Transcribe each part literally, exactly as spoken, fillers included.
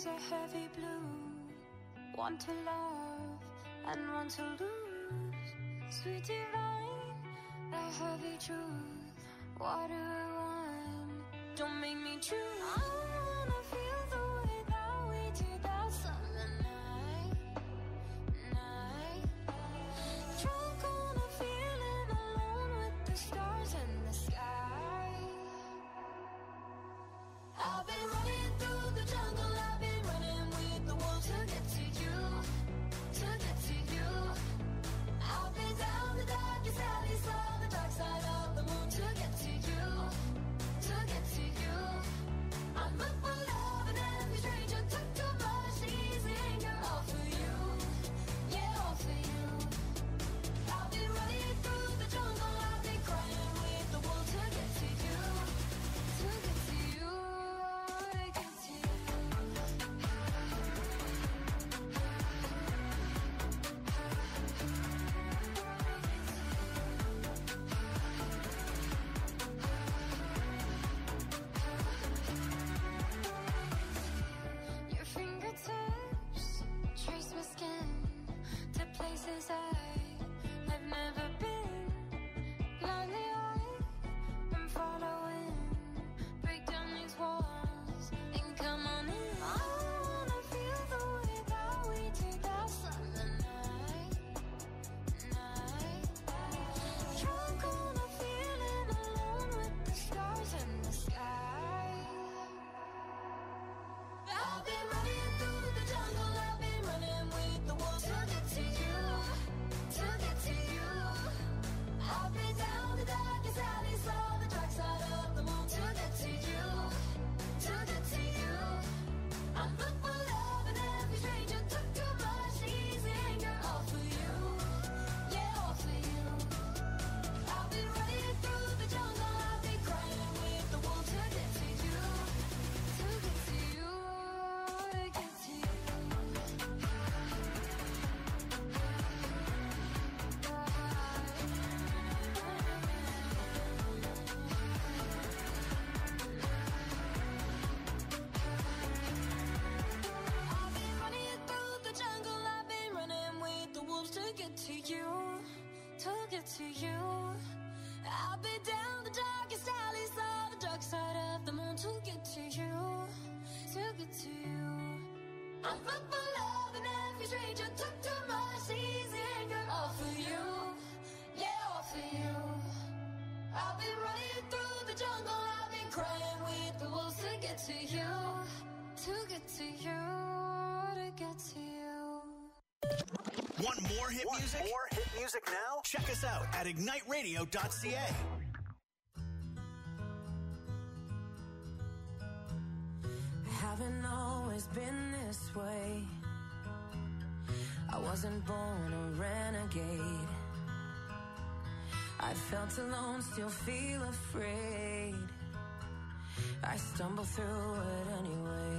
is a heavy blue. One to love and one to lose. Sweet divine, the heavy truth. What do I want? Don't make me choose. I wanna feel the way that we did that summer night, night. Drunk on a feeling, alone with the stars in the sky. I've been running through the jungle, I've been running with the wolves to get to you, to get to you. I've been down the darkest alley, saw the dark side of the moon to get to you, to get to you. I'm up for love and every stranger took too much easy anger, all for you, yeah, all for you. I've been running through the jungle, I've been crying with the wolves to get to you, to get to you, to get to you. Your fingertips trace my skin to places I have never been. Blindly I'm following. Break down these walls and come on in. I wanna feel the way that we did that summer night, night. Drunk on a feeling, alone with the stars in the sky. I've been running through the jungle, I've been running with the wolves to get to you, to get to you. I've been down the darkest alley, saw the dark side of the moon to get to you, to get to you. I'm up for love and every stranger took too much easy anger, all for you, yeah, all for you. I've been running through the jungle, I've been crying with the wolves to get to you, to get to you, to get to you. I've been running through the jungle, I've been running with the wolves to get to you, to get to you. I've been down the darkest alleys, saw the dark side of the moon to get to you, to get to you. I'm up for love and every stranger took too much easy anger, all for you, yeah, all for you. I've been running through the jungle, I've been crying with the wolves to get to you, to get to you, to get to you. Want more hit Want music? more hit music now? Check us out at ignite radio dot c a. Haven't always been this way. I wasn't born a renegade. I felt alone, still feel afraid. I stumble through it anyway.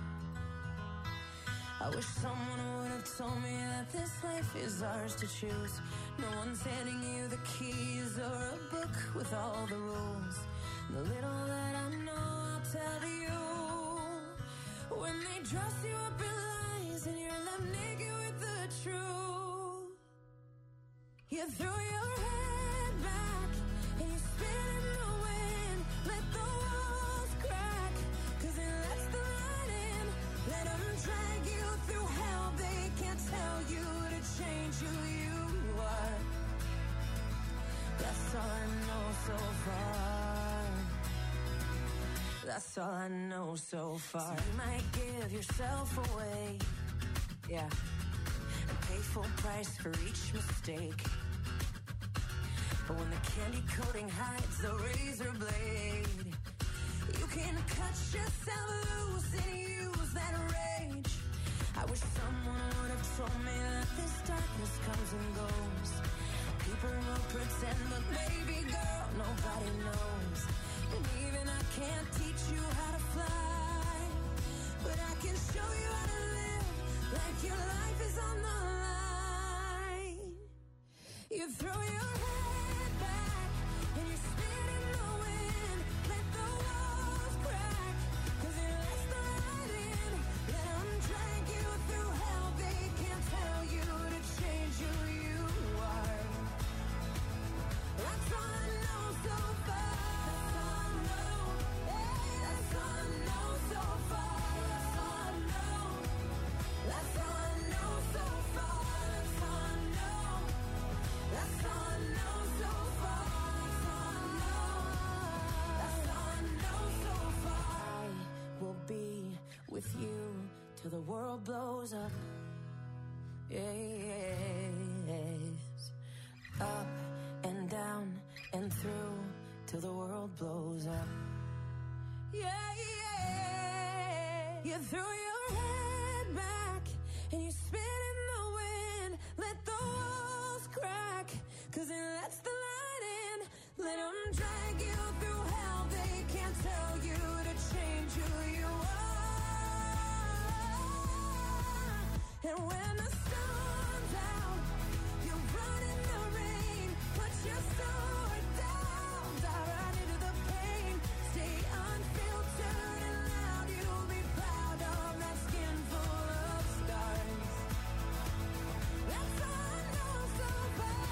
I wish someone would have told me that this life is ours to choose. No one's handing you the keys or a book with all the rules. The little that I know, I'll tell you. When they dress you up in lies and you're left naked with the truth, you throw your head back and you spin in the wind. Let the walls crack, cause it lets the light in. Let them drag you through hell. They can't tell you to change who you are. That's all I know so far. That's all I know so far. So you might give yourself away, yeah, and pay full price for each mistake. But when the candy coating hides the razor blade, you can cut yourself loose and use that rage. I wish someone would have told me that this darkness comes and goes. People will pretend, but baby girl, nobody knows. And even I can't teach you how to fly, but I can show you how to live like your life is on the line. You throw your head back and you spin in the wind. Let the walls crack, cause it lets the light in. Let them world blows up. Yes. Up and down and through till the world blows up. Yeah, yeah. You threw your head back and you spit in the wind. Let the walls crack, cause it lets the light in. Let them drag you through hell. They can't tell you to change who you are. And when the sun's out, you run in the rain. Put your sword down, dive right into the pain. Stay unfiltered and loud. You'll be proud of that skin full of stars. That's all I know so far.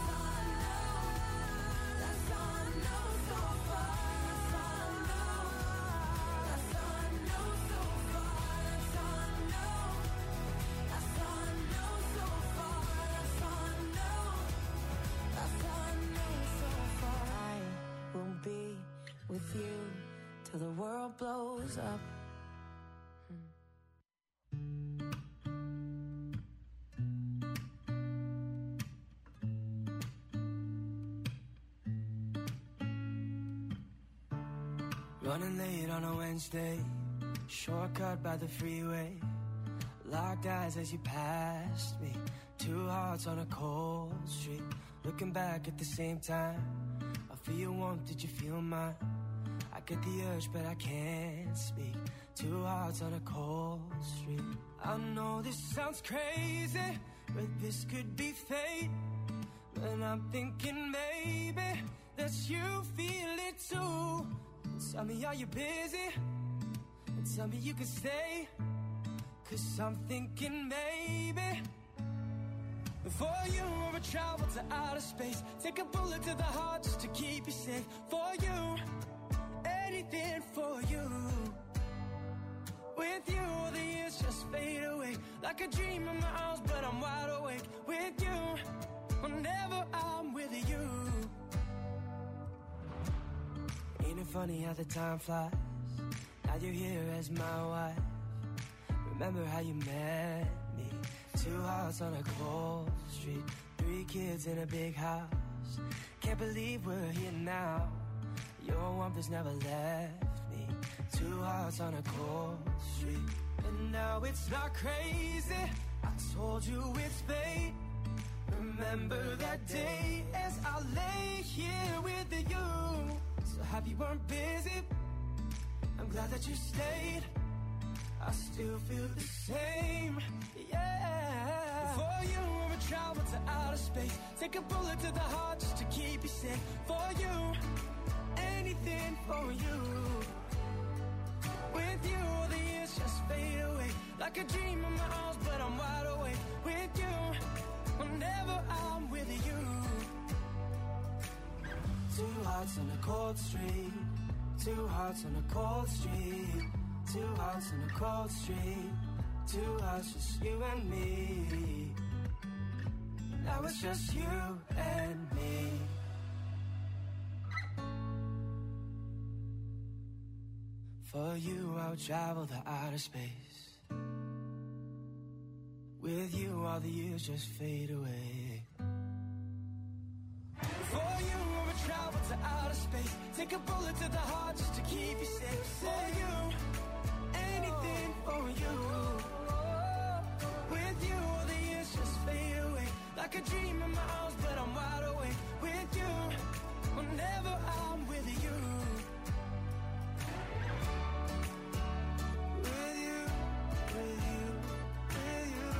That's all I know so far. That's all I know. That's all I know so far. That's all I know. That's all I know so far. That's all I know. That's all I know so far. I will be with you till the world blows up. Running late on a Wednesday, shortcut by the freeway. Locked eyes as you passed me, two hearts on a cold street. Looking back at the same time, I feel your warmth, did you feel mine? I get the urge but I can't speak, two hearts on a cold street. I know this sounds crazy, but this could be fate. And I'm thinking maybe that you feel it too. Tell me, are you busy? And tell me you can stay, cause I'm thinking maybe for you I would travel to outer space, take a bullet to the heart just to keep you safe. For you, anything for you. With you, all the years just fade away, like a dream in my arms, but I'm wide awake. With you, whenever I'm with you. Ain't it funny how the time flies? Now you're here as my wife. Remember how you met me? Two hearts on a cold street, three kids in a big house. Can't believe we're here now. Your warmth has never left me. Two hearts on a cold street. And now it's not crazy, I told you it's fate. Remember that day as I lay here with you. So happy you weren't busy, I'm glad that you stayed. I still feel the same, yeah. For you, I would travel to outer space, take a bullet to the heart just to keep you safe. For you, anything for you. With you, all the years just fade away, like a dream in my arms, but I'm wide awake. With you, whenever I'm with you. Two hearts on a cold street, two hearts on a cold street, two hearts on a cold street, two hearts, just you and me. Now it's just you and me. For you, I would travel the outer space. With you, all the years just fade away. For you, I would travel to outer space, take a bullet to the heart just to keep you safe. For you, anything for you. With you, all the years just fade away, like a dream in my arms, but I'm wide awake. With you, whenever I'm with you. With you, with you, with you,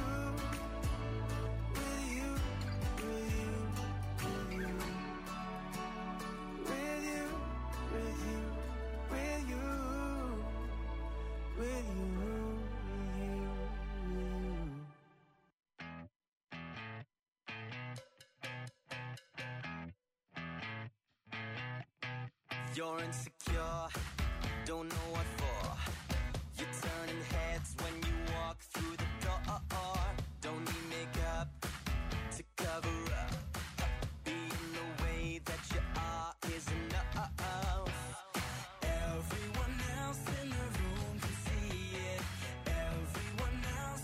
with you, with you, with you, with you, with you, with you, with you, with you. You're insecure, don't know what for. You're turning heads when you walk through the door. Don't need makeup to cover up. Being the way that you are is enough. Everyone else in the room can see it. Everyone else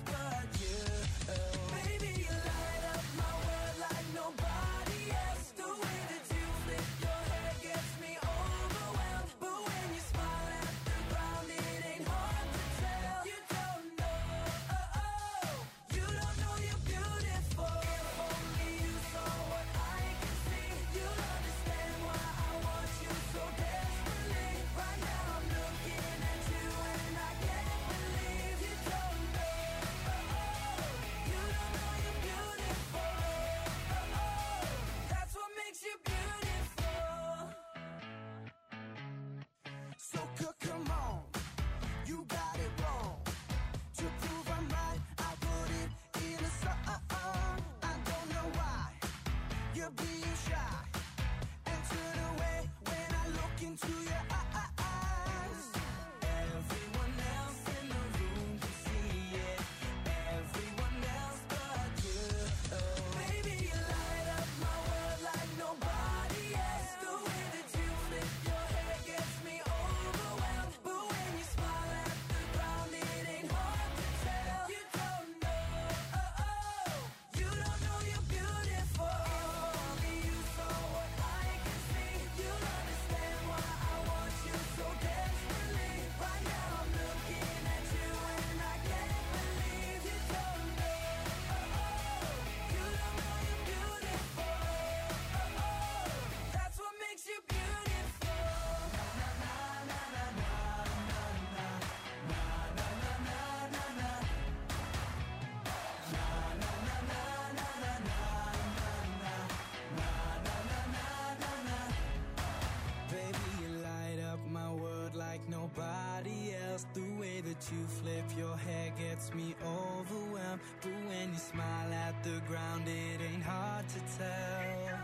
you flip your hair gets me overwhelmed. But when you smile at the ground, it ain't hard to tell.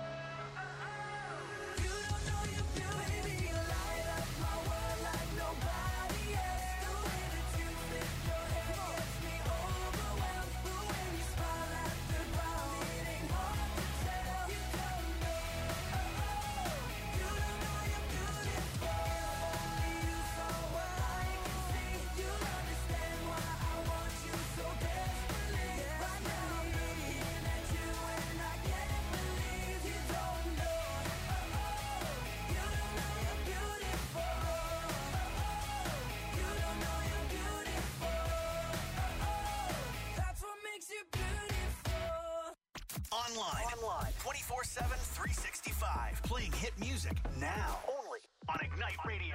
You don't know you're beauty, you light up my world like nobody else. The way that you flip your hair gets me overwhelmed. But when you smile at the ground, it ain't hard to tell. You don't know, oh, oh. You don't know you're beautiful. Only you saw what I can see. You'll understand why I want you so desperately. Right now I'm looking at you and I can't believe you don't know, oh, oh. You don't know you're beautiful, oh, oh. You don't know you're beautiful, oh, oh. That's what makes you beautiful. Online. Online. twenty-four seven, three sixty-five. Playing hit music now. Only on Ignite Radio.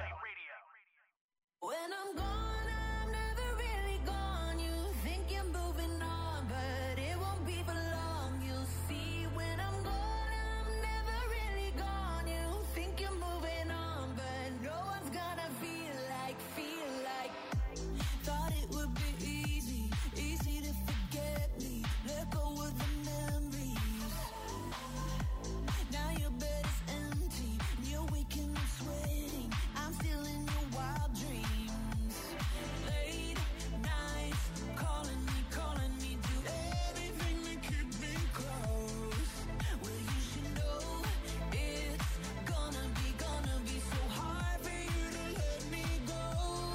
When I'm gone, I'm never really gone. You think you're moving on, but it won't be for long. You'll see when I'm gone, I'm never really gone. You think you're moving on, but no one's gonna feel like, feel like. Thought it would be easy, easy to forget me. Let go of the memories. Now your bed is empty, you're waking up sweating. I'm still in your wild dreams. Late nights, calling me, calling me, do everything to keep me close. Well, you should know it's gonna be, gonna be so hard for you to let me go.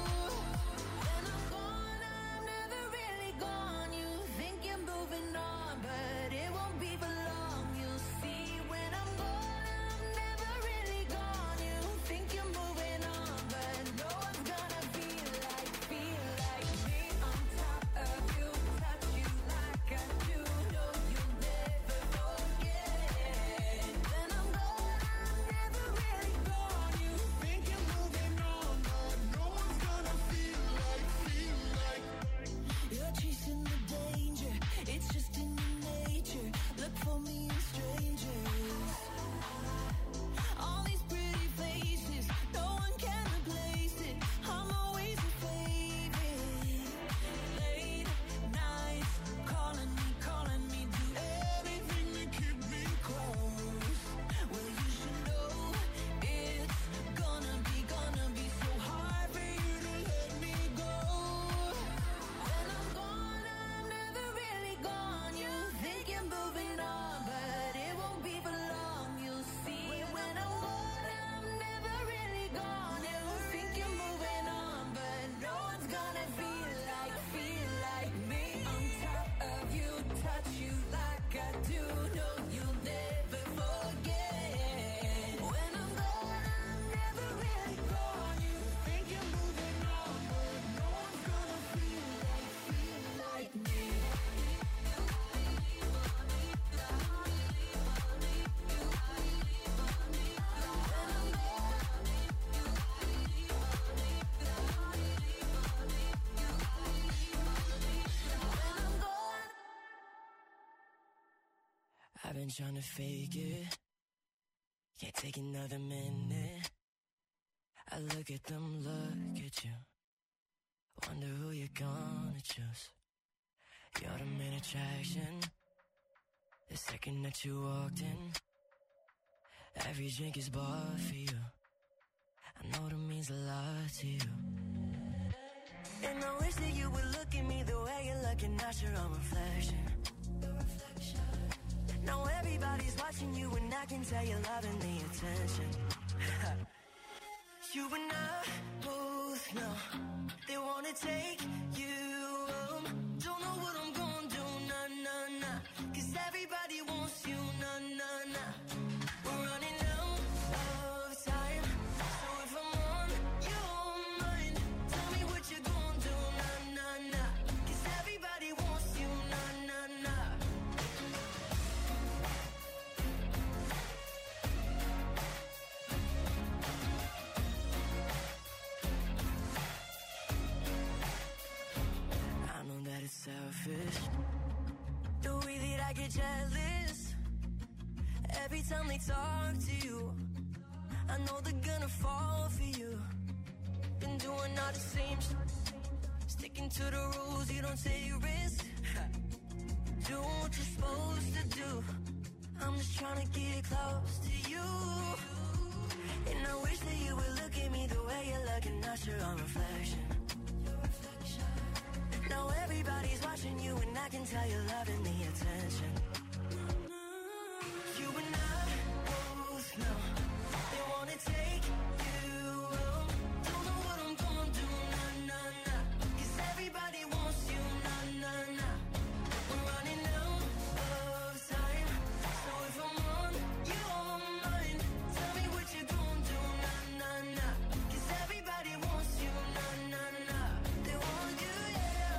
When I'm gone, I'm never really gone. You think you're moving on, but it won't be for long. You'll see when I'm gone, I'm never really gone. You think you're moving on, but no one's gonna feel like, feel like me on top of you, touch you like I do. No, you'll never forget. When I'm gone, I'm never really gone. You think you're moving on, but no one's gonna feel like, feel like. You're chasing the danger, it's just in your nature. Look for me in strangers. All these pretty faces, no one can replace it. I'm always your favorite. Late nights, calling me, calling me, do everything to keep me close. Well, you should know it's gonna be, gonna be so hard for you to let me go. When I'm gone, I'm never really gone. You think you're moving on, but it won't be for long. You'll see when I'm gone, I'm never really gone. You think you're moving on, but no one's gonna feel like, feel like me on top of you, touch you like I do. No, you'll never forget. When I'm gone, I'm never really gone. You think you're moving on, but no one's gonna feel like, feel like me. I've been trying to fake it, can't take another minute. I look at them, look at you, wonder who you're gonna choose. You're the main attraction, the second that you walked in. Every drink is bought for you, I know that means a lot to you. And I wish that you would look at me the way you're looking at your own reflection. Now everybody's watching you and I can tell you're loving the attention. You and I both know they wanna take you home. Don't know what I'm gonna do, nah, nah, nah. Cause everybody wants you, nah, nah, nah. We're running out of time, so if I'm on your mind, tell me what you're gonna do, nah, nah, nah. Cause everybody wants you, nah, nah, nah. I know that it's selfish, the way that I get jealous every time they talk to you. I know they're gonna fall for you. Been doing all the same shit Sticking to the rules, you don't take risks. Do what you're supposed to do. I'm just trying to get close to you. And I wish that you would look at me the way you're looking at your own reflection. Now everybody's watching you and I can tell you're loving the attention. You and I both know they wanna take you home. Don't know what I'm gonna do, nah, nah, nah. Cause everybody wants you, nah, nah, nah. We're running out of time. So if I'm on your mind, tell me what you're gonna do, nah, nah, nah. Cause everybody wants you, nah, nah, nah. They want you, yeah.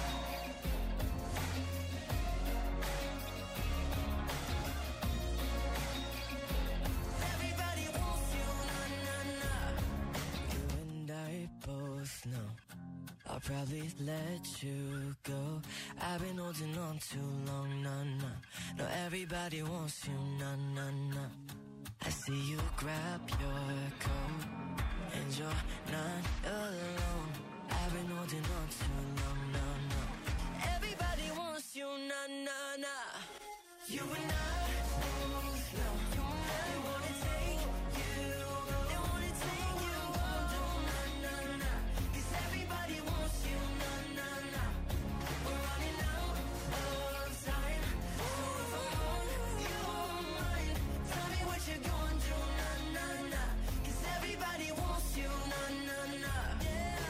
Everybody wants you, nah, nah, nah. You and I both know I'll probably let you go. I've been holding on too long, nah, nah. No, everybody wants you, nah, nah, nah. I see you grab your coat and you're not alone. I've been holding on too long, nah, nah. Everybody wants you, nah, nah, nah. You and I both know they wanna take you, they wanna take you home, do nah, nah, nah. Cause everybody wants you, nah, nah, nah. We're running out of time. So if I'm on your mind, tell me what you're gonna do, nah, nah, nah. Cause everybody wants you, nah, nah, nah. Yeah.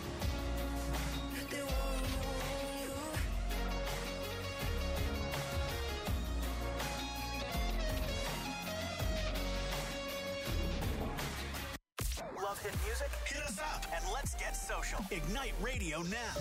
They want you. Love hit music? Hit us up and let's get social. Ignite Radio now.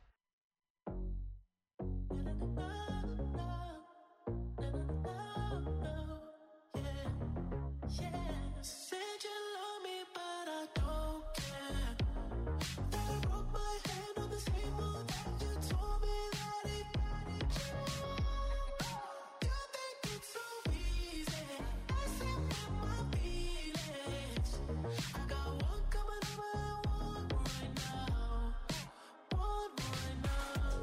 Said you love me, but I don't care. That I broke my hand on the table that you told me that it mattered you. You think it's so easy, messing with my feelings. I got one coming over and one right now. One right now.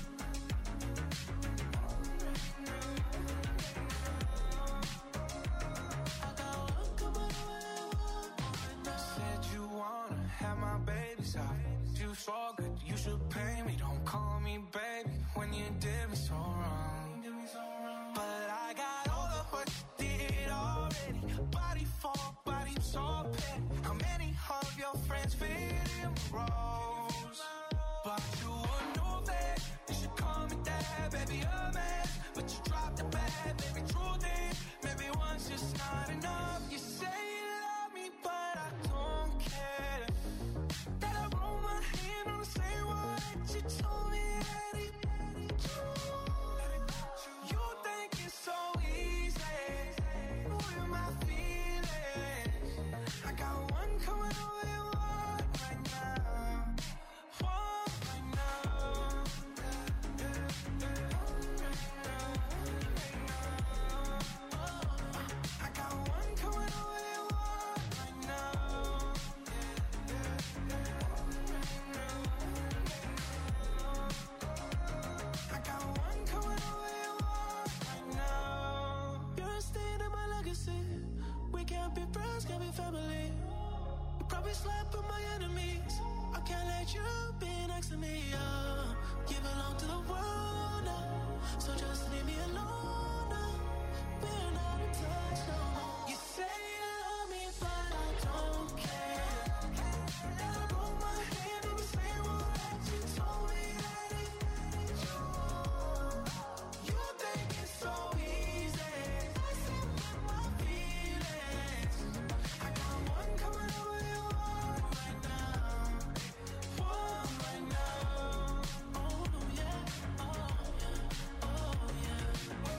I got one coming over and one right now. Said you wanna have my baby's eyes. You so good, you should pay me. Don't call me baby when you did me so wrong. But I got all of what you did already. Body for body, so petty. How many of your friends fit in roles? But you would know that you should call me dad, baby, a man. But you dropped the bad, baby, truth is, maybe one's just not enough. You say you love me, but I don't care. That I roll my hand on the same one that you told me that it mattered you. You think it's so easy with my feelings. I got one coming over and one right now. One right now. I got one coming over and one right now. I got one coming over and one right now. You're a stain in my legacy. We can't be friends, can't be family. Probably slapping my enemies. I can't let you be next to me. Uh, you belong to the world now, so just leave me alone now. We're not in touch no more. You say you love me, but I don't care. That I broke my hand on the same one that you told me that it mattered you. You think it's so easy, messing with my feelings. I got one coming over and one right now. One right now. Oh yeah, oh yeah, oh yeah.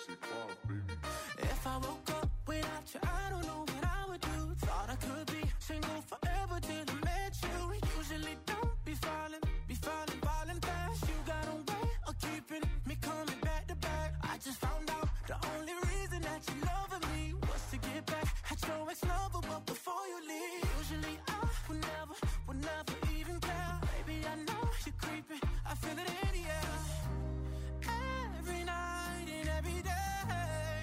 sixty-five, baby. If I woke up without you, I don't know what I would do. Thought I could be single forever till I met you. Usually don't be falling, be falling, falling fast. You got a way of keeping me coming back to back. I just found out the only reason that you loving me was to get back at your ex-lover, but before you leave, usually I would never, would never even care. Baby, I know you're creeping, I feel it in the air. Every night and every day,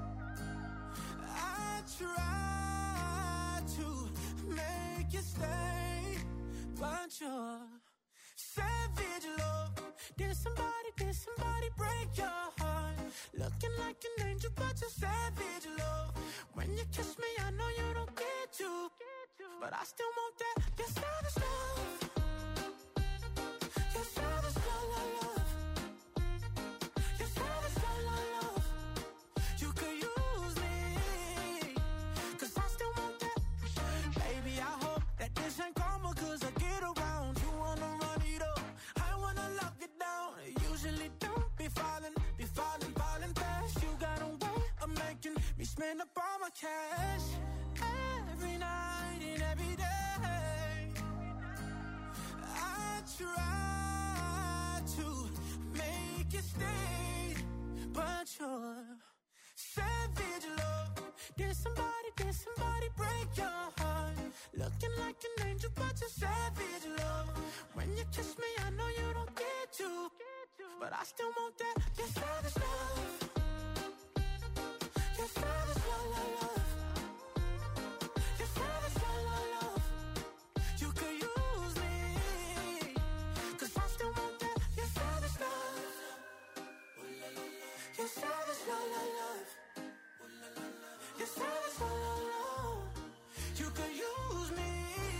I try to make you stay, but you're savage love. Did somebody, did somebody break your heart? Looking like an angel, but you're savage love. When you kiss me, I know you don't get to, but I still want that. You're savage love. You're savage love, love, love. You're savage love, love, love. You could use me, 'cause I still want that. Baby, I hope that this ain't karma, 'cause I get around. You wanna run it up, I wanna lock it down. Usually don't be falling, be falling, falling fast. You got a way of making me spend up all my cash. Every night and every day, I try to make you stay, but you're savage love. Did somebody, did somebody break your heart? Looking like an angel, but you're savage love. When you kiss me, I know you don't get to, but I still want that. You're savage love. You're savage love, love, love. You're savage love, love, love. You could use me, 'cause I still want that. You're savage love. You're savage love, love, love. You're savage love, love, love. You could use me,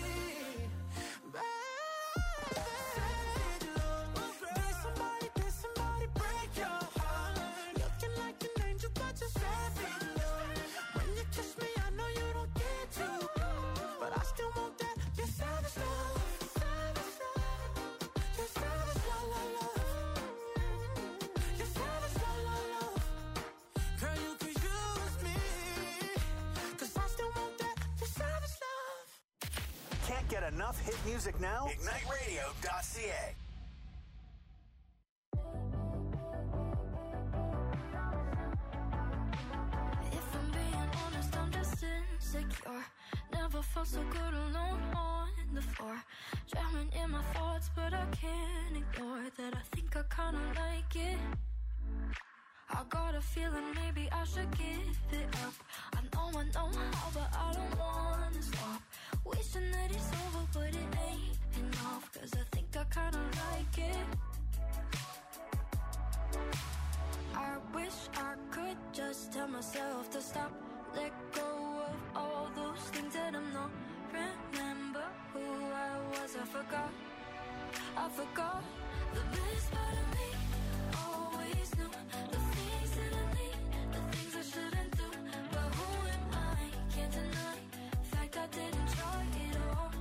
baby. Savage love. Did somebody, did somebody break your heart? Looking like an angel, but you're savage love. When you kiss me, I know you don't get to, but I still want that. You're savage love. You're savage love, love, love. You're savage love, love, love. Girl, you could use me, 'cause I still want that. You're savage love. Can't get enough hit music now? Ignite Radio dot C A. If I'm being honest, I'm just insecure. Never felt so good alone on the floor. Drowning in my thoughts, but I can't ignore that. I think I kinda like it. I got a feeling maybe I should give it up. I know I know how, but I don't wanna stop. Wishing that it's over, but it ain't enough, 'cause I think I kinda like it. I wish I could just tell myself to stop, let go of all those things that I'm not. Remember who I was, I forgot, I forgot. The best part of me always knew the things that I need, the things I shouldn't do. But who am I? Can't deny the fact I didn't try it all.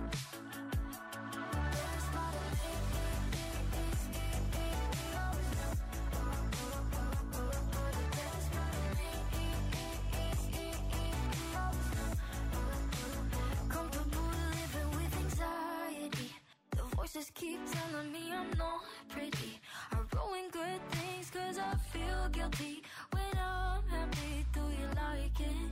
The best part of me is always knew. The best part of me is always knew. Comfortable living with anxiety. The voices keep telling me I'm not pretty. I ruin good things 'cause I feel guilty. When I'm happy, do you like it?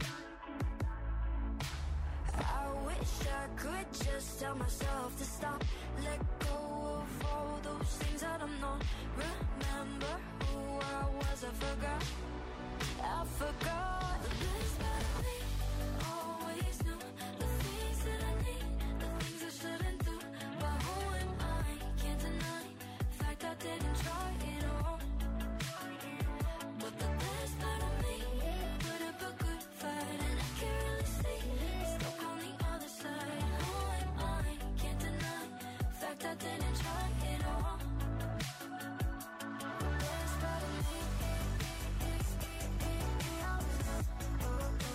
I wish I could just tell myself to stop, let go of all those things that I'm not. Remember who I was, I forgot, I forgot. The best part of me always knew the things that I need, the things I shouldn't do. But who am I? Can't deny the fact I didn't try it all. But the best part of me put up a good fight, and I can't really see it's stuck on the other side. Who am I? Can't deny the fact I didn't try it all. The best part of me is always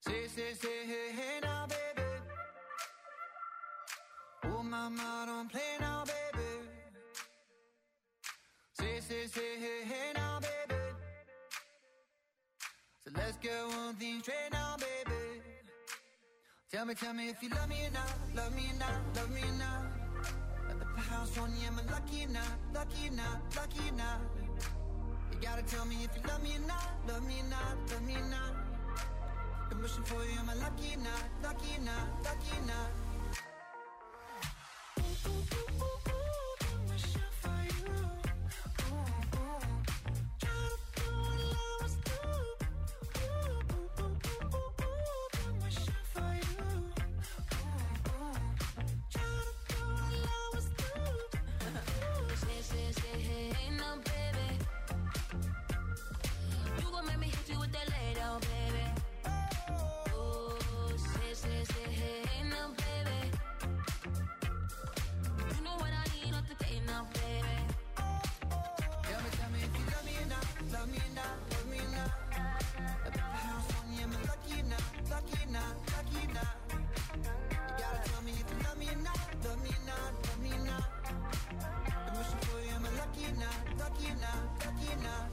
Say, say, say, hey, hey now, baby. Oh, mama, don't play now, baby. Say, say, say, hey, hey now, baby. So let's get one thing straight now, baby. Tell me, tell me if you love me or not, love me or not, love me or not. At the house on you, am I lucky or not, lucky or not, lucky or not? You gotta tell me if you love me or not, love me or not, love me or not. I'm wishing for you, am I lucky or not, lucky or not, lucky or not? Ooh, ooh, ooh, ooh, ooh, I'm wishing for you. Ooh, ooh. Try to do what lovers do. Ooh, ooh, ooh, ooh, ooh, ooh, I'm wishing for you. Ooh, ooh. Try to do what lovers do. Say, say, say, hey, hey, now, baby. You gon' make me hit you with that lay down, baby. Oh, say, say, say, hey, hey, now, baby. You know what I need on the day now, baby. Tell me, tell me if you love me or not, love me or not, love me or not. At the house on you, am I lucky or not, lucky or not, lucky or not? You gotta tell me if you love me or not, love me or not, love me or not. I'm wishing for you, am I lucky or not, lucky or not, lucky or not?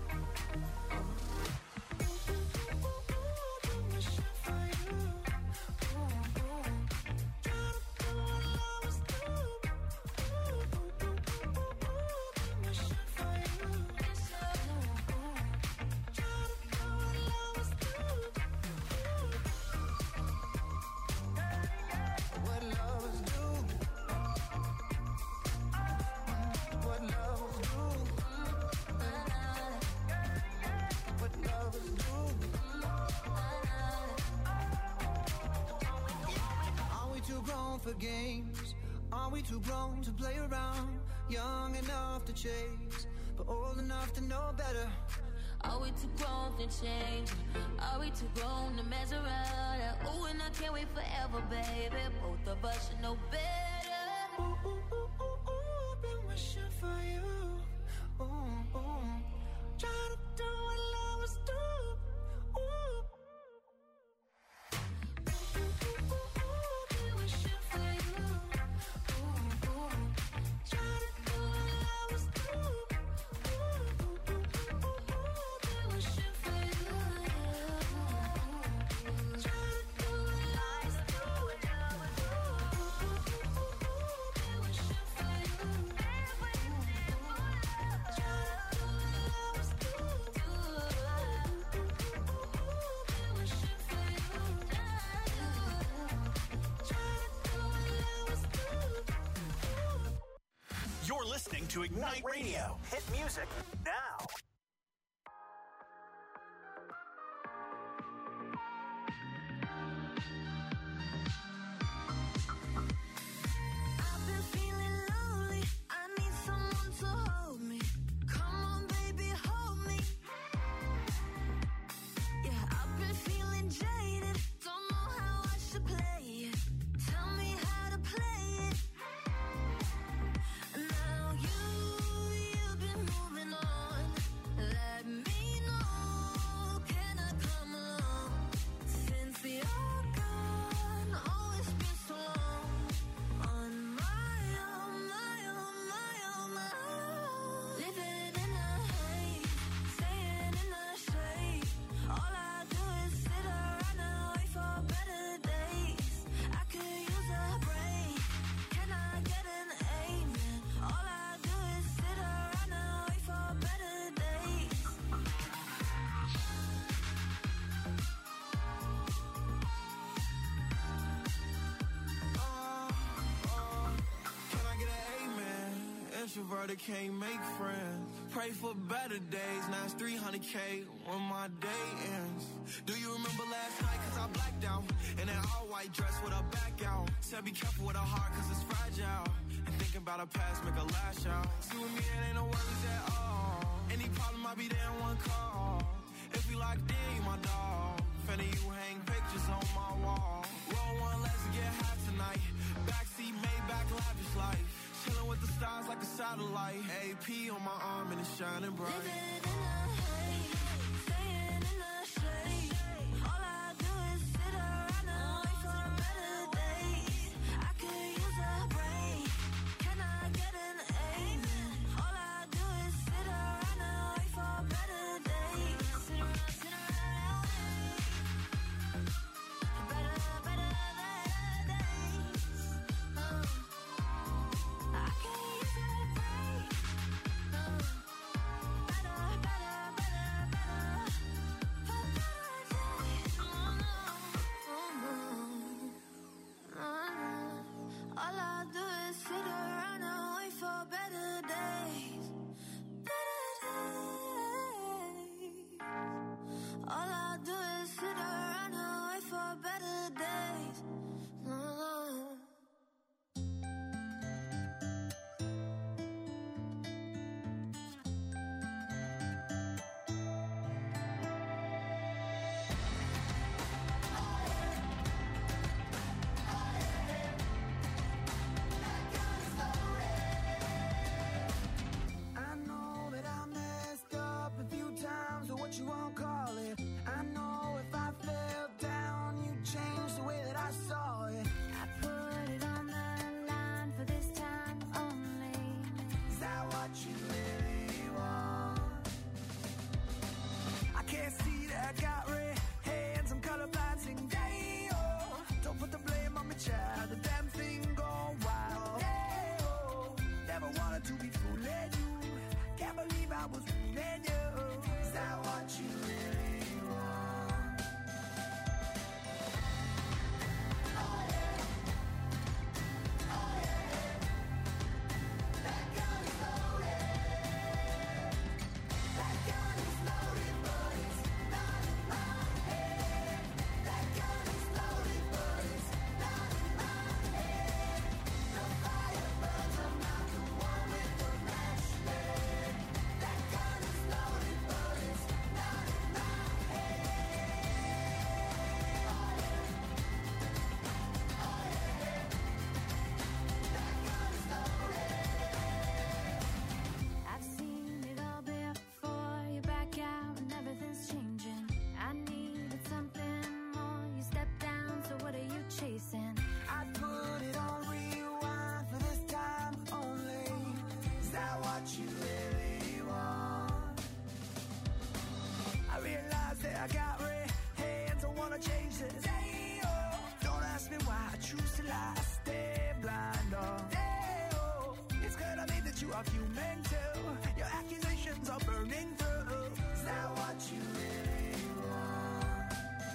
Ooh, ooh, ooh, ooh, ooh, I'm wishing for you. Ooh, ooh. Try to do what lovers do. Ooh, ooh, ooh, ooh, ooh, ooh, I'm wishing for you. Ooh, ooh. Try to do what lovers do. What lovers do. What lovers do. What lovers do. Are we too grown for games? Are we too grown to play around? Young enough to chase, but old enough to know better. Are we too grown to change? Are we too grown to mess around? Ooh, and I can't wait forever, baby. Both of us should know better. Ooh, ooh, ooh, ooh, ooh, been wishing for you. Ooh, ooh. Try to do what lovers do. Ooh. Ooh, ooh, ooh, ooh, been wishing for you. Ooh, ooh. Try to do what lovers do. Ooh, ooh, ooh, ooh, ooh, been wishing for you. Try to do what lovers do. Ooh, ooh, ooh, ooh, been wishing for you. You're listening to Ignite Radio. Hit music now. I've been feeling lonely. I need someone to hold me. Come on, baby, hold me. Yeah, I've been feeling jaded. Don't know how I should play it. Tell me how to play it. Now you, you've been moving on. Let me know. Can I come along? Since you're gone, oh, it's been so long. On my own, my own, my own, my own. Living in a haze, staying in the shade. All I do is sit around and wait for better days. I could use a break. Can I get an amen? All I do is sit around and wait for better days. Can I get an amen? Introverted can't make friends. Pray for better days. Now it's three hundred K when my day ends. Do you remember last night? Cause I blacked out. In that all white dress with a back out. Said be careful with a heart cause it's fragile. And thinking about a past make a lash out. See with me it ain't no worries at all. Any problem I'll be there in one call. If we locked in, you my dog. Finna you hang pictures on my wall. Roll one, let's get high tonight. Backseat Maybach lavish life. Chilling with the stars like a satellite. A P on my arm and it's shining bright. Living in a haze, staying in the shade. All I do is sit to be fooling you. Can't believe I was fooling you. Is that what you really want? Oh yeah. Oh yeah. That gun is loaded. That gun is loaded, but it's not in my head. That gun is loaded, but it's not in my head. The fire burns, I'm not the one with the match leg. That gun is loaded, but it's not in my head. Oh yeah. Oh yeah. That gun is loaded. I've seen it all before. You're back out and everything's changing. I needed something more. You stepped down, so what are you chasing? I put it on rewind for this time only. Is that what you really want? I realize that I got red hands. I wanna change this. Hey, oh. Don't ask me why I choose to lie. I stay blind. Oh, hey, oh. It's clear to me that you are human too. Your accusations are burning through. Is that what you really want?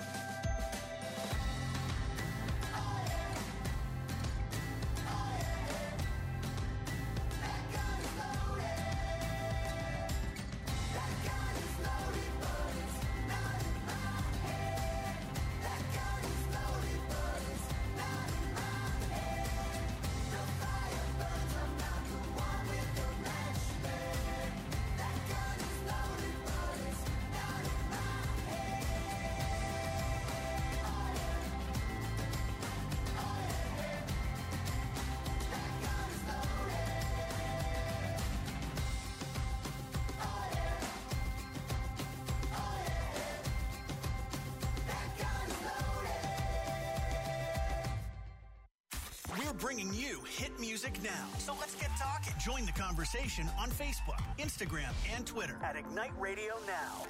Oh yeah. Oh yeah. That gun is loaded. That gun is loaded, but it's not in my head. That gun is loaded, but it's not in my head. The fire burns, I'm not the one with the match leg. That gun is loaded, but it's not in my head. Oh yeah. Oh yeah. That gun is loaded. Oh yeah. Oh yeah. That gun is loaded. We're bringing you hit music now. So let's get talking. Join the conversation on Facebook, Instagram, and Twitter at Ignite Radio Now.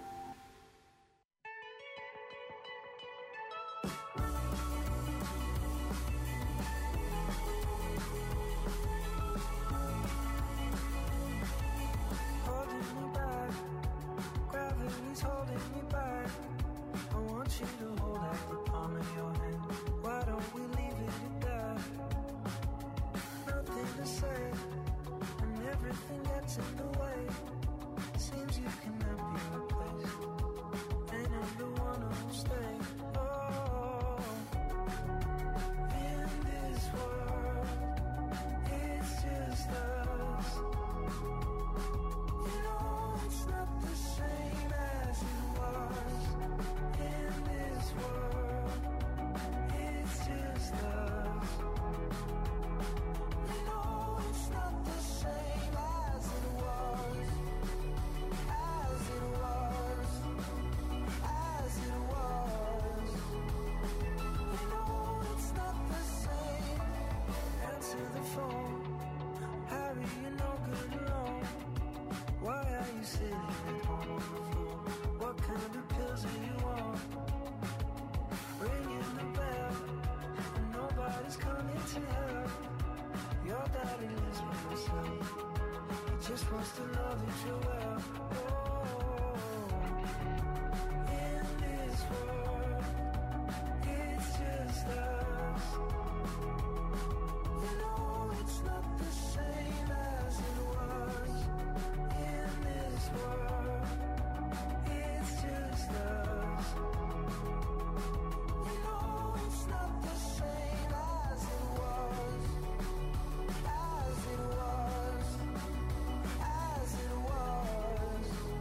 Holding me back, gravity's holding me back. I want you to hold out the palm of your hand. Why don't we leave it at that? Nothing to say, and everything gets in the way. Seems you cannot be replaced, and I'm the one who'll stay. Oh, in this world, it's just us. You know it's not the same as it was. In this world, it's just us. You know it's not the same as it was. As it was. As it was. You know it's not the same. Answer the phone. Harry, you're no good alone. Why are you sitting at home on the floor? What kind of pills are you on? Ringing the bell, and nobody's coming to help. Your daddy lives by himself. He just wants to know that you're well. Oh, in this world, it's just us. You know it's not the same as it was. In this world, it's just us. You know it's not the same as it was. As it was. As it was.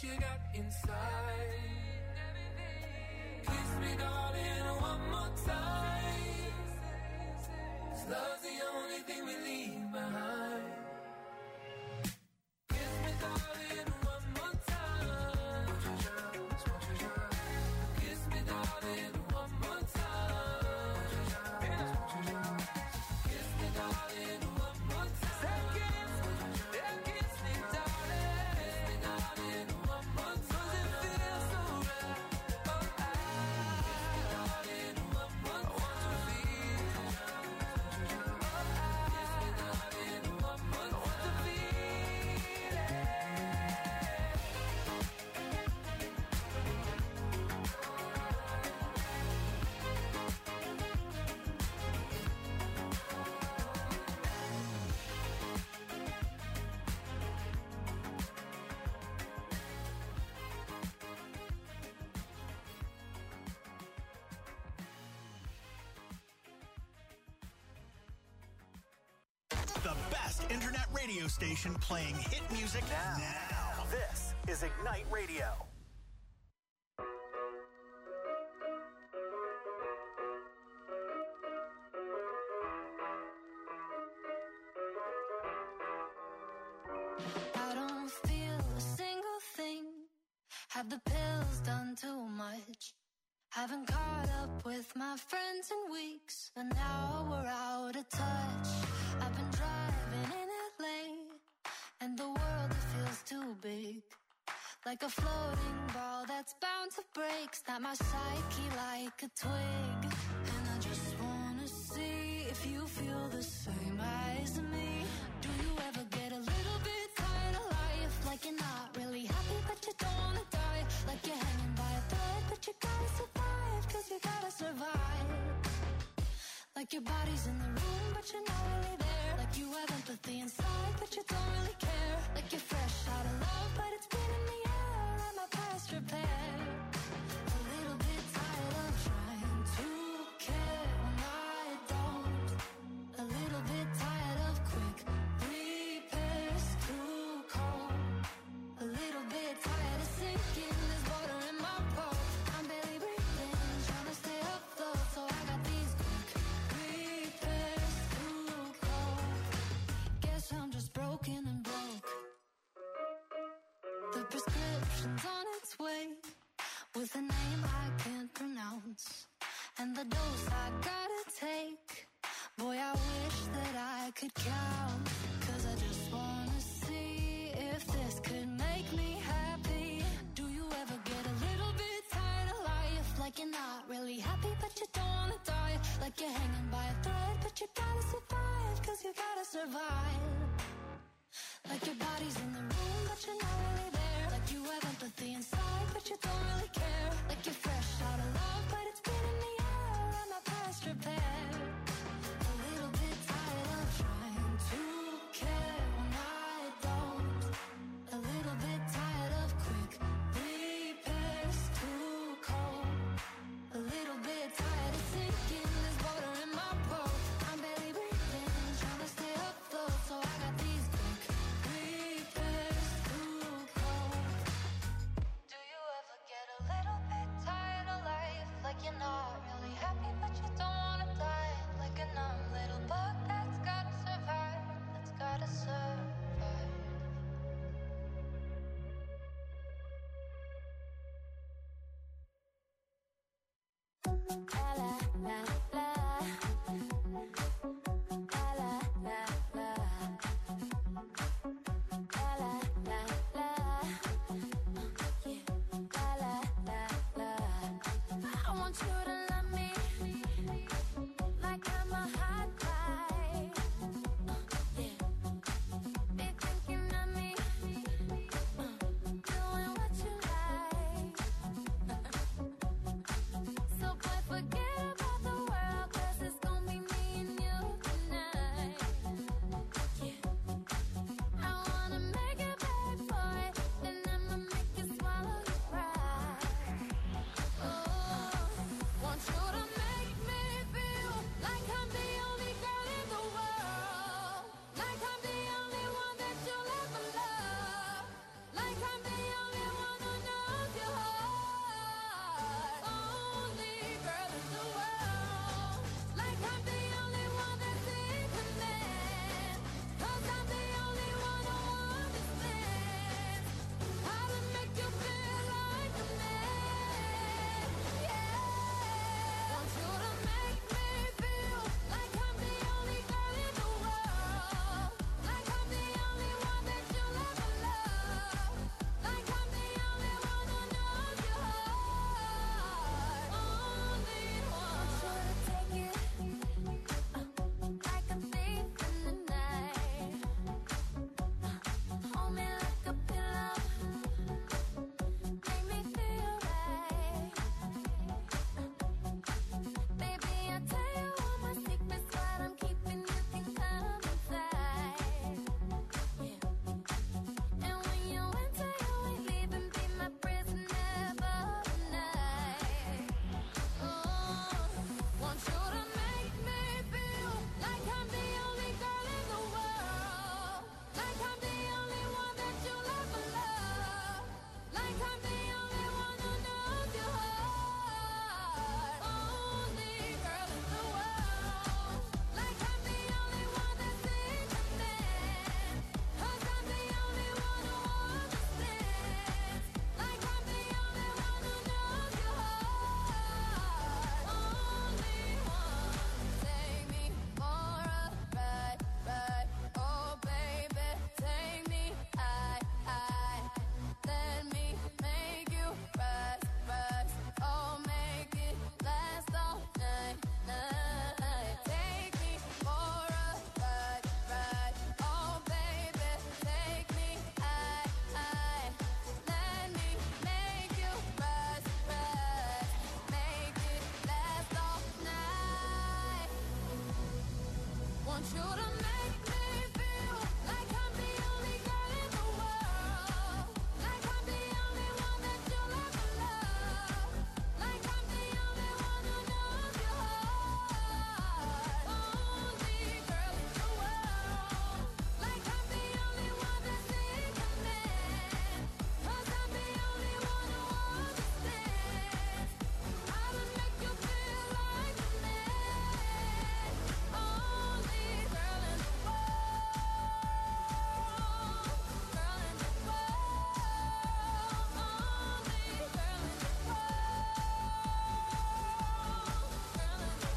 you got inside. Kiss me, darling, one more time. 'Cause love's the only thing we leave behind. Kiss me, darling, one more time. Kiss me, darling, one more time. Kiss me, darling, one more time. Yeah, kiss me, darling. Kiss me, darling, one more time. 'Cause it feels so right. Oh, I kiss me, darling, one more time. I want to feel. Oh, I kiss me, darling, one more time. I want to feel it. The best internet radio station playing hit music now. now. This is Ignite Radio. I don't feel a single thing. Have the pills done too much? Haven't caught up with my friends in weeks, and now we're out of touch. I've been driving in L A, and the world, it feels too big. Like a floating ball that's bound to break. Snap my psyche like a twig. And I just wanna see if you feel the same as me. Do you ever get a little bit tired of life? Like you're not really happy, but you don't wanna die. Like you're hanging by a thread, but you gotta survive. 'Cause you gotta survive. Like your body's in the room, but you're not really there. Like you have empathy inside, but you don't really care. Like you're fresh out of love, but it's been in the air. And my past repair. A little bit tired of trying to care when I don't. A little bit tired of quick repairs too cold. A little bit tired of sinking. There's water in my boat. I'm barely breathing, trying to stay afloat. So I got these quick repairs too cold. Guess I'm just broken and broke. The prescription's on its way, with a name I can't pronounce, and the dose I gotta take. Boy, I wish that I could count. 'Cause I just wanna see if this could make me happy. Do you ever get a little bit tired of life? Like you're not really happy, but you don't wanna die. Like you're hanging by a thread, but you gotta survive. 'Cause you gotta survive. Like your body's in the room, but you're not really there. Like you have empathy inside, but you don't really care. Like you're fresh out of love, but it's been in the air. And my past repair. A little bit tired of trying to care when I don't. A little bit tired of quick repairs too cold. A little bit tired of sinking. There's water in my boat. I'm barely breathing, trying to stay afloat. So I got these quick repairs too cold. Do you ever get a little bit tired of life? Like you're not really happy, but you don't wanna die. Like a numb little bug that's gotta survive. That's gotta survive. La la la la. La la la la. La la la la. Yeah. La la la la. I want you to love me like I'm a hot guy. Yeah. Be thinking of me, doing what you like. So boy, forget about the world, 'cause it's gonna be me and you tonight. Yeah. I wanna make it bad, boy, then I'ma make you swallow your pride. Oh, want you want you to make me feel like I'm the only girl in the world. Like I'm the only one that you'll ever love. Like I'm the only one who knows your heart. Only girl in the world. Like I'm the only one that's in command. 'Cause I'm the only one who understands how to make you feel like a man. Only girl in the world. Girl in the world. Only girl in the world. Girl in the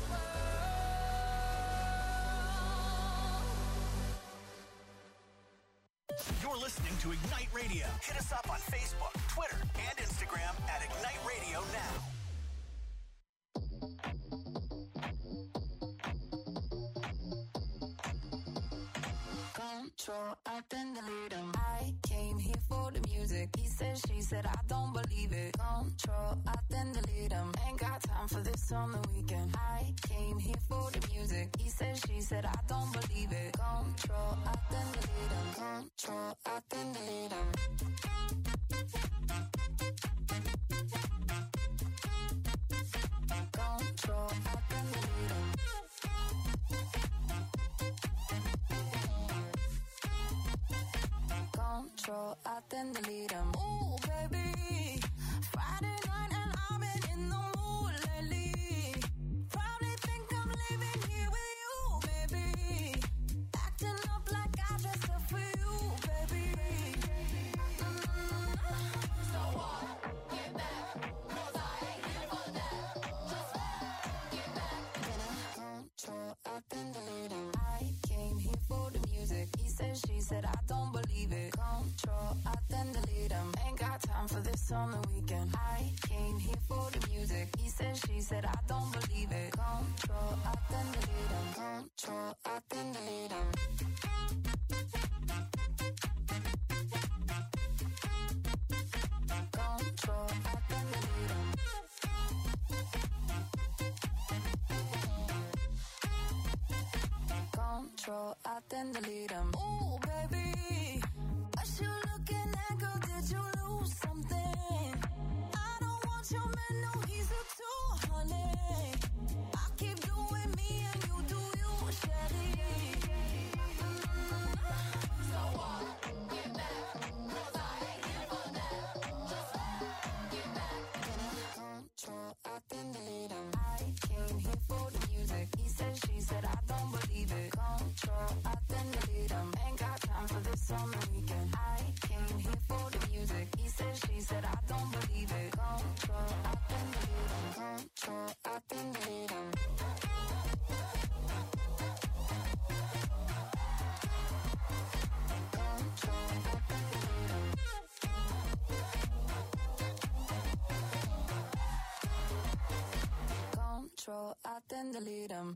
world. You're listening to Ignite Radio. Hit us up on Facebook, Twitter, and Instagram at Ignite Radio Now. Control, I then delete him. I came here for the music. He said, she said, I don't believe it. Control, I then delete him. Ain't got time for this on the weekend. I came here for the music. He said, she said, I don't believe it. Control, I then delete him. Control, I then delete him. Control, I then delete him. Control, I then delete him. Ooh, baby, Friday night and I've been in the mood lately. Probably think I'm leaving here with you, baby. Acting up like I dressed up for you, baby. Mm. So what? Get back, 'cause I ain't here for that. Just get back. Control, I then delete him. I came here for the music. He said, she said, I don't believe it. Control, I then delete him. Ain't got time for this on the weekend. I came here for the music. He said, she said, I don't believe it. Control, I then delete him. Control, I then delete him. Control, I then delete him. Control, I then delete him. Ooh, baby, what you looking at, girl? Did you lose something? I don't want your man, no, he's a two, honey. I keep doing me and you do you, Shelly. Mm. So what? Get back, 'cause I ain't here for that. Just get back. Control, I then delete him. I came here for the music. He said, she said, I don't believe it. Control, I then delete him. Ain't got time for this on the weekend. I came here for the music. He said, she said, I don't believe it. Control, I then delete him. Control, I then delete him. Control, I then delete him. Control, I then delete him.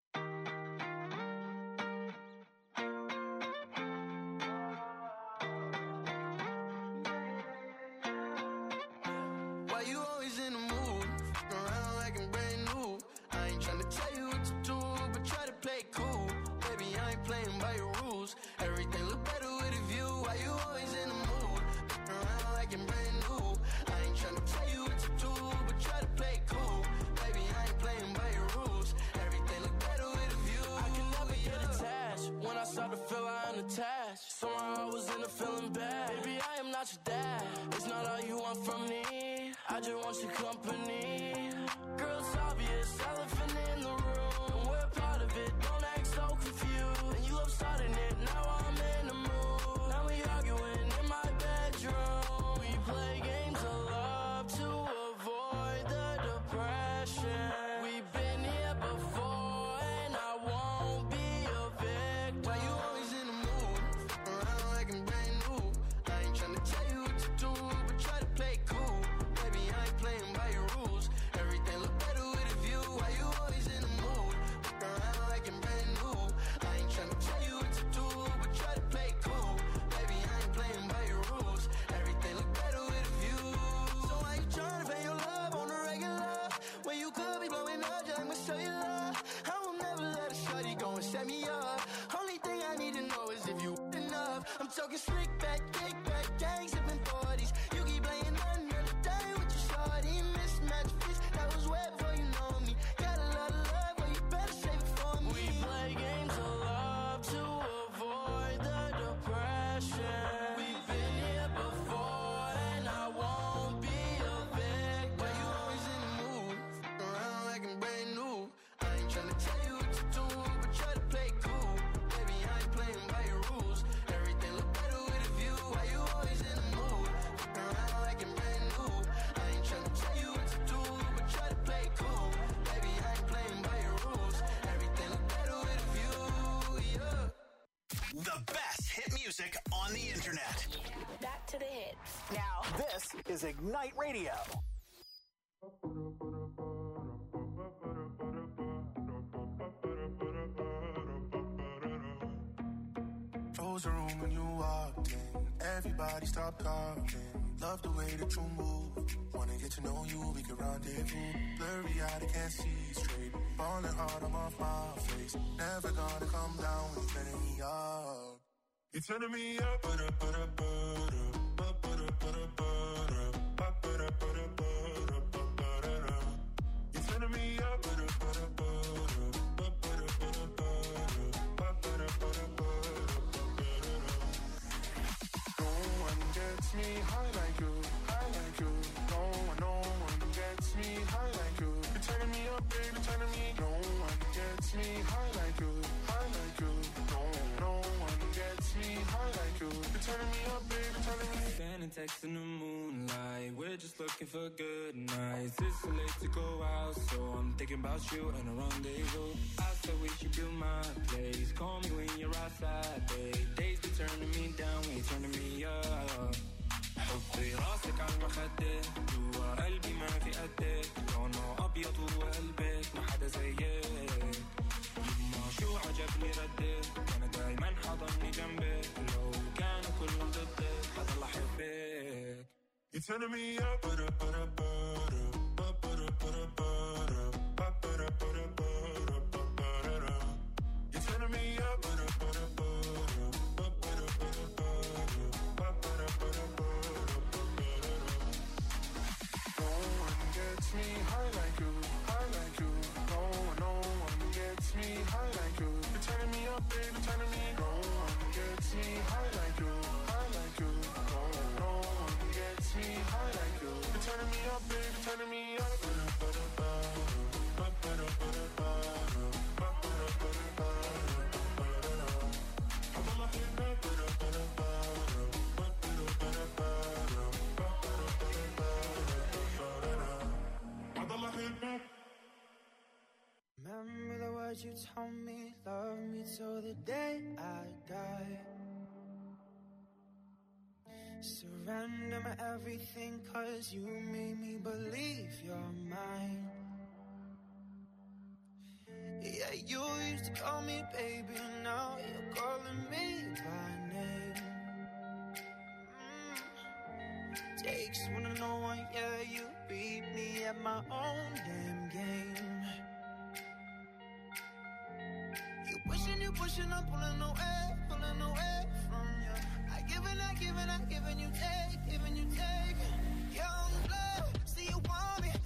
Why you always in the mood? Around like I'm brand new. I ain't tryna tell you what to do, but try to play cool. Baby, I ain't playing by your rules. Everything look better with a view. Why you always in the mood? Around like I'm brand new. I ain't tryna tell you what to do, but try to play cool. Baby, I ain't playing by your rules. Everything look better with a view. I can never get attached. When I start to feel I'm attached, somehow I was in a feeling bad. Baby, I am not your dad. It's not all you want from me. I just want your company. Girl, it's obvious, elephant in the room. And we're part of it, don't act so confused. And you love starting it, now I'm in the mood. Now we arguing in my bedroom. We play games of love to avoid the depression. We've been here before and I won't be a victim. Why you always in the mood? Around like I'm brand new. I ain't tryna tell you what to do, but try to play cool. Baby, I ain't playing by your rules. Everything look better with a view. Why you always in the mood? Around like I'm brand new. I ain't tryna tell you what to do, but try to play cool. Baby, I ain't playing by your rules. Everything look better with a view. So why you tryna pay your love on the regular? When you could be blowing up just like my cellular. I will never let a shorty go and set me up. talking slick back, kick back, gang sipping forties. You keep playing another day with your shorty. Mismatch fist, that was way before you know me. Got a lot of love, but you better save it for me. We play games of love to avoid the depression. We've been here before, and I won't be a victim. Why you always in the mood? Around like I'm brand new. I ain't tryna tell you what to do, but try to play cool. Baby, I ain't playing by your rules. Everything look better with a view. Why you always in the mood? Around like I'm brand new. I ain't tryna tell you what to do, but try to play cool. Baby, I ain't playing by your rules. Everything look better with a view, yeah. The best hit music on the internet. Back to the hits. Now, this is Ignite Radio. Close the room when you walked in. Everybody stop talking. Love the way that you move. Wanna get to know you, we can rendezvous. Blurry eyed, I can't see straight. Falling hard, I'm off my face. Never gonna come down when you're turning me up. You're turning me up, but up, but up, but up, but up, but up, but up, but up, but up, but up. You're turning me up, but up, but up, but up, but up, but up, but up, but up. No one gets me high like you, high like you. No one, no one gets me high like you. You're turning me up, baby, turning me. No one gets me high like you, high like you. No, no one gets me high like you. You're turning me up, baby, turning me. Standing text in the moonlight, we're just looking for good nights. It's too late to go out, so I'm thinking about you and a rendezvous. I said we should build my place. Call me when you're outside, babe. Days be turning me down, when you're turning me up. حطي راسك على المخدة جوا قلبي ما في قدك لونه أبيض وقلبك ما حدا زيك يما شو عجبني ردك أنا دايما حضني جنبك لو كانوا كلهم ضدك حضل أحبك. You're turning me up, but up, but up, but up, but up, but up, but up, but up, but up, but up. You're turning me up, but up, but up, but up, but up, but up, but up, but up. No one gets me high like you, high like you. No one, no one gets me high like you. You're turning me up, baby, turning me. No one gets me high like you, high like you. No, no one gets me high like you. You're turning me up, baby, turning me up. Remember the words you told me, love me till the day I die. Surrender my everything, cause you made me believe you're mine. Yeah, you used to call me baby, now you're calling me by name. mm. Takes one to know one, yeah, you beat me at my own damn game. You pushing, you pushing, I'm pulling away, pulling away from you. I give and I give and I give and you take, give and you take. Young blood, see you want me,